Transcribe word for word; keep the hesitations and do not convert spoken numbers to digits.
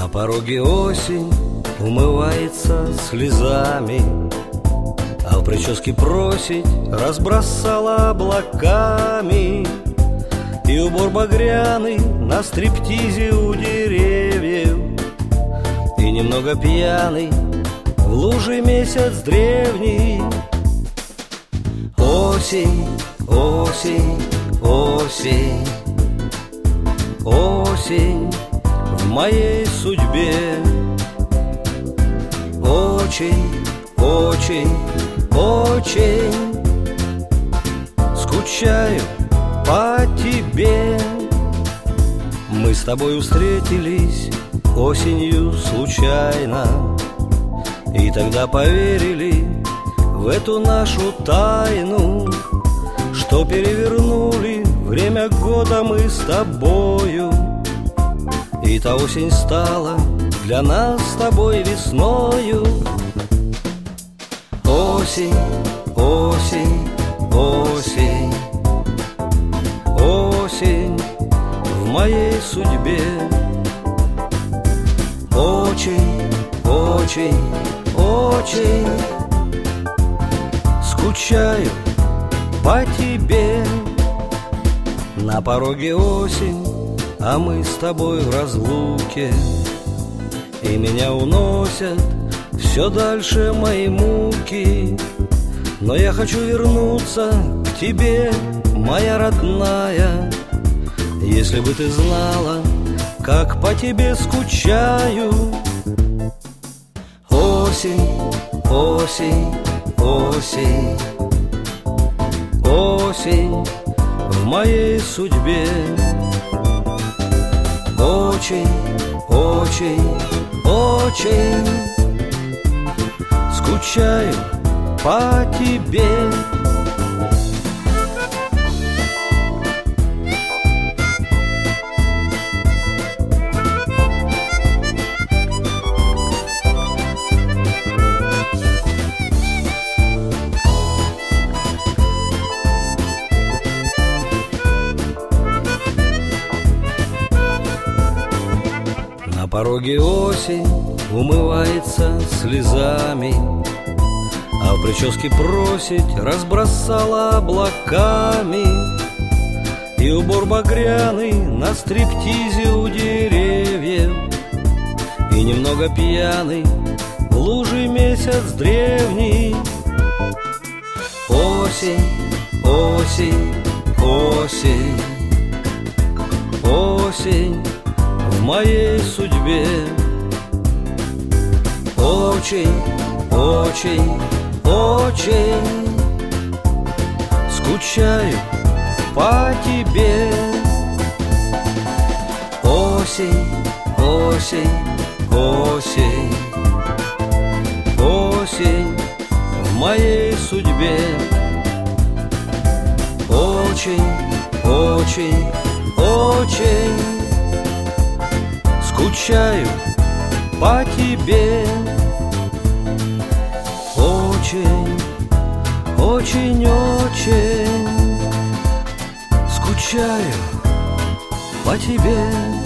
пороге осень умывается слезами, а в прическе просить разбросала облаками. И убор багряный на стриптизе у деревьев, и немного пьяный в луже месяц древний. Осень, осень, осень, осень в моей судьбе. Очень, очень, очень скучаю по тебе. Мы с тобой встретились осенью случайно, и тогда поверили в эту нашу тайну, что перевернули время года мы с тобою. И та осень стала для нас с тобой весною. Осень, осень, осень, осень в моей судьбе. Очень, очень, очень скучаю по тебе. На пороге осень, а мы с тобой в разлуке, и меня уносят все дальше мои муки. Но я хочу вернуться к тебе, моя родная. Если бы ты знала, как по тебе скучаю. Осень, осень, осень, осень в моей судьбе. Очень, очень, очень скучаю по тебе. На пороге осень умывается слезами, а в прическе просить разбросала облаками. И убор багряный на стриптизе у деревьев, и немного пьяный в луже месяц древний. Осень, осень, осень, осень в моей судьбе. Очень, очень, очень скучаю по тебе. Осень, осень, осень, осень в моей судьбе. Очень, очень, очень скучаю по тебе. Очень, очень, очень скучаю по тебе.